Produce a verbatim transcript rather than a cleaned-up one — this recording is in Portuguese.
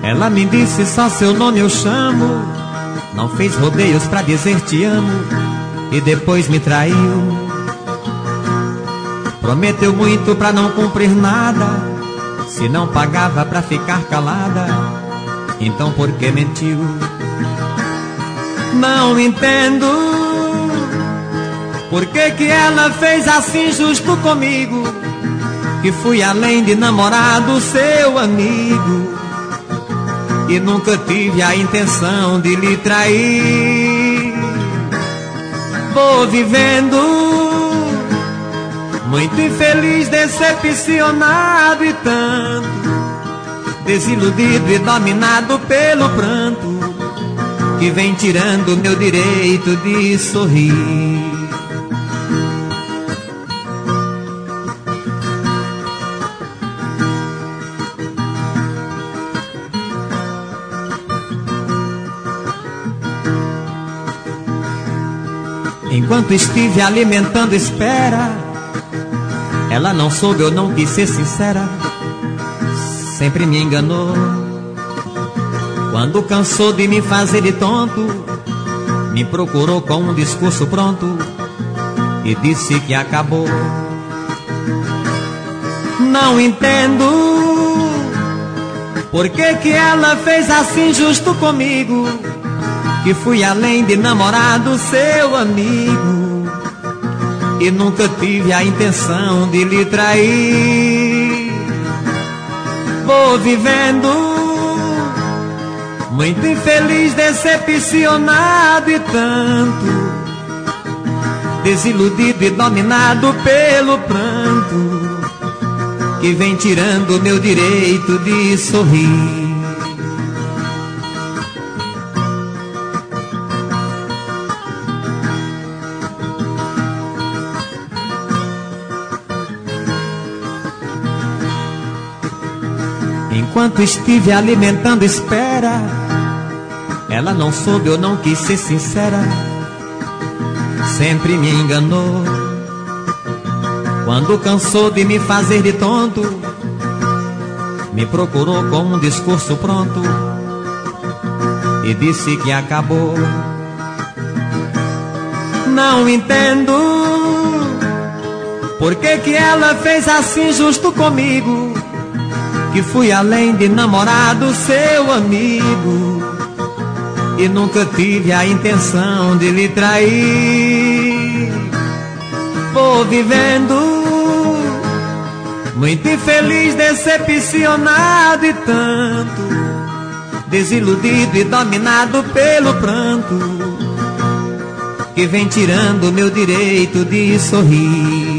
Ela me disse só seu nome eu chamo, não fez rodeios pra dizer te amo e depois me traiu. Prometeu muito pra não cumprir nada, se não pagava pra ficar calada, então por que mentiu? Não entendo por que que ela fez assim justo comigo, que fui além de namorado seu amigo e nunca tive a intenção de lhe trair. Vou vivendo muito infeliz, decepcionado e tanto desiludido e dominado pelo pranto que vem tirando meu direito de sorrir. Enquanto estive alimentando espera, ela não soube ou não quis ser sincera, sempre me enganou. Quando cansou de me fazer de tonto, me procurou com um discurso pronto e disse que acabou. Não entendo por que que ela fez assim justo comigo, que fui além de namorado seu amigo e nunca tive a intenção de lhe trair. Vou vivendo muito infeliz, decepcionado e tanto desiludido e dominado pelo pranto que vem tirando meu direito de sorrir. Enquanto estive alimentando espera, ela não soube ou não quis ser sincera, sempre me enganou. Quando cansou de me fazer de tonto, me procurou com um discurso pronto e disse que acabou. Não entendo por que que ela fez assim justo comigo, que fui além de namorado seu amigo e nunca tive a intenção de lhe trair. Vou vivendo muito infeliz, decepcionado e tanto desiludido e dominado pelo pranto que vem tirando meu direito de sorrir.